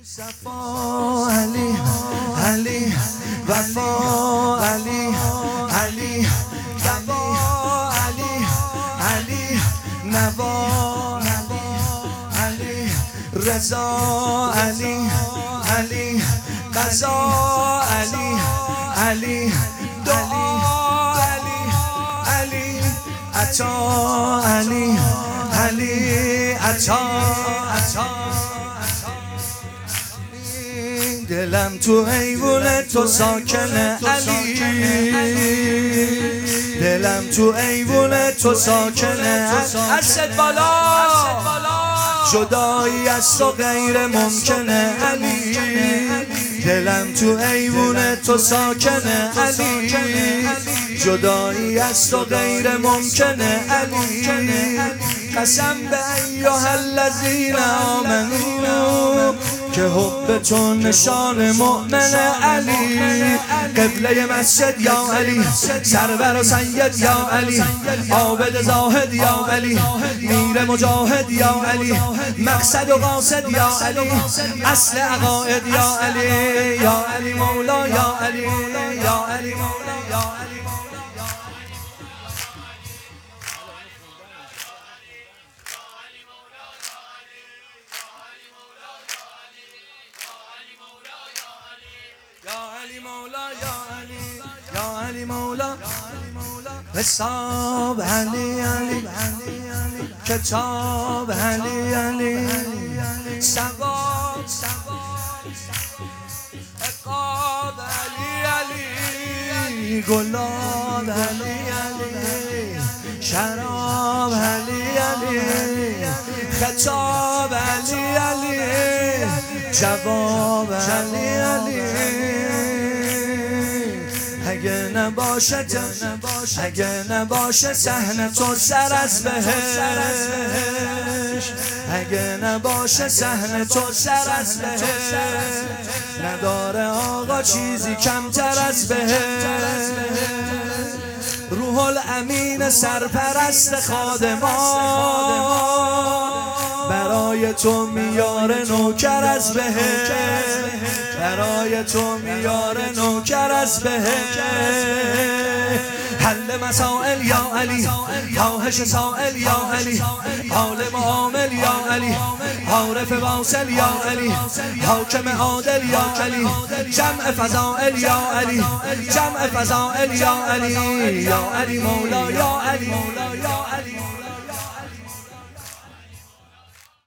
صفا علی علی وفا علی علی دوا علی علی نوا علی رضا علی علی قضا علی علی دعا علی علی عطا علی علی عطا دلم تو ایوون تو ساکنه علی دلم تو ایوون تو ساکنه عرشت بالا جدایی از تو غیر ممکنه علی دلم تو ایوون تو ساکنه علی جدایی از تو غیر ممکنه علی قسم به ایها الذین آمنو که حب تو نشان مؤمن علی قبله مسجد یا علی سرور و سید یا علی عابد زاهد یا علی میر مجاهد یا علی مقصد و قاصد یا علی اصل عقاید یا علی یا علی مولا یا علی یا علی مولا یا علی یا علی مولا یا علی یا علی مولا حساب علی علی کتاب علی علی ثواب عقاب علی علی گلاب علی علی شراب علی علی خطاب علی علی جواب علی علی اگه نباشه صحن تو سر از بهش اگه نباشه صحن تو سر از بهش نداره آقا چیزی کمتر از بهش روح الامین سرپرست خادمان برای تو میاره نوکر از بهش برای تو میاره نوکر از بهش حل مسائل یا علی خواهش سائل یا علی عالم عامل یا علی عارف واصل یا علی حاکم عادل یا علی جمع فضائل یا علی جمع فضائل یا علی یا علی مولا یا علی مولا یا علی